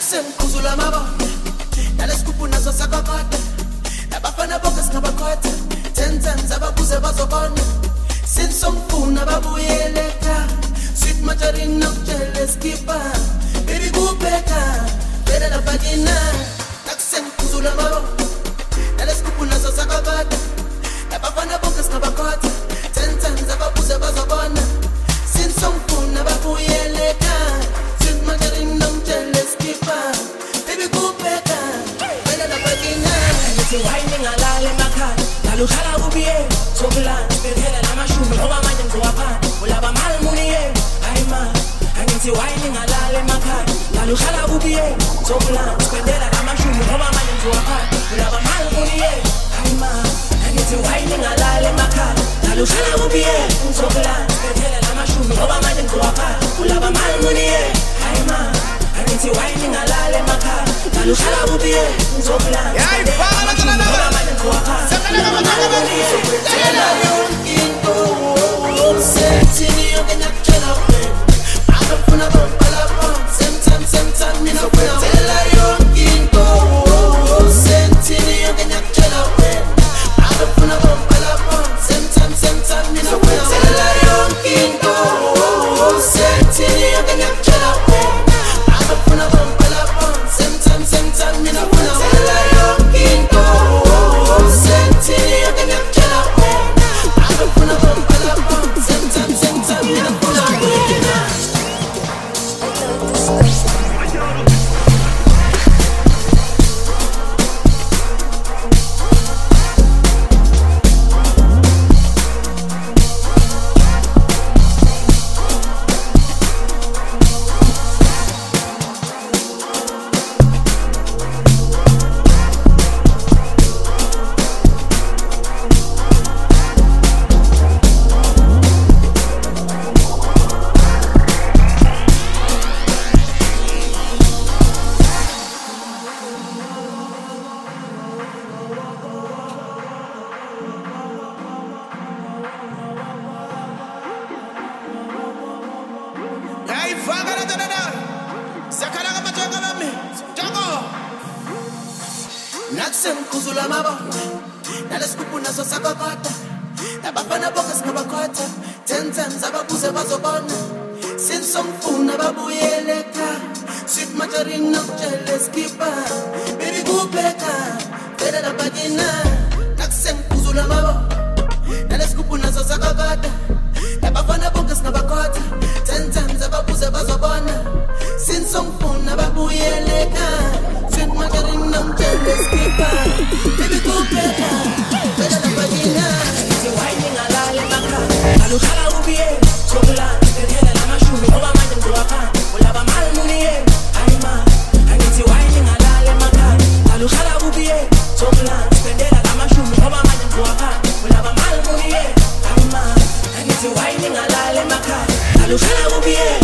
Nakusemkhuzula mabo nalesikuphuna sosakakota nabafana bonke singabakhotha 10 times ababuze bazobona sinsomfuna babuyeleka sweet majarini nokujele skipper baby kubheka vele lapakina nakusemkhuzula mabo nalesikuphuna sosakakota nabafana bonke singabakhotha 10 times ababuze bazobona sinsomfuna babuyeleka sweet majarini nokujele skipper baby kubheka vele lapakina Whining alala emakhaya ngalukhala kubiye sokulanda sibethela namashumi ngoba manje ngizowaphatha ulaba mali muniye hayi ma angithi whining alala emakhaya ngalukhala kubiye sokulanda sibethela namashumi ngoba manje ngizowaphatha ulaba mali muniye hayi ma angithi whining alala emakhaya ngalukhala kubiye sokulanda sibethela namashumi ngoba manje ngizowaphatha ulaba mali muniye hayi ma angithi whining alala emakhaya ngalukhala kubiye sokulanda Nakusemkhuzula mabo nalesikuphuna sosakakota nabafana bonke singabakhotha 10 times ababuze bazobona sinsomfuna babuyeleka sweet majarini nokujele skipper baby kubheka vele lapakina nakusemkhuzula mabo nalesikuphuna sosakakota nabafana bonke singabakhotha 10 times ababuze bazobona sinsomfuna babuyeleka sweet majarini nokujele skipper baby kubheka vele lapakina whining alala emakhaya ngalukhala kubiye sokulanda sibethela namashumi ngoba manje ngizowaphatha ulaba mali muniye hayi ma angithi whining alala emakhaya ngalukhala kubiye sokulanda sibethela namashumi ngoba manje ngizowaphatha ulaba mali muniye hayi ma angithi whining alala emakhaya ngalukhala kubiye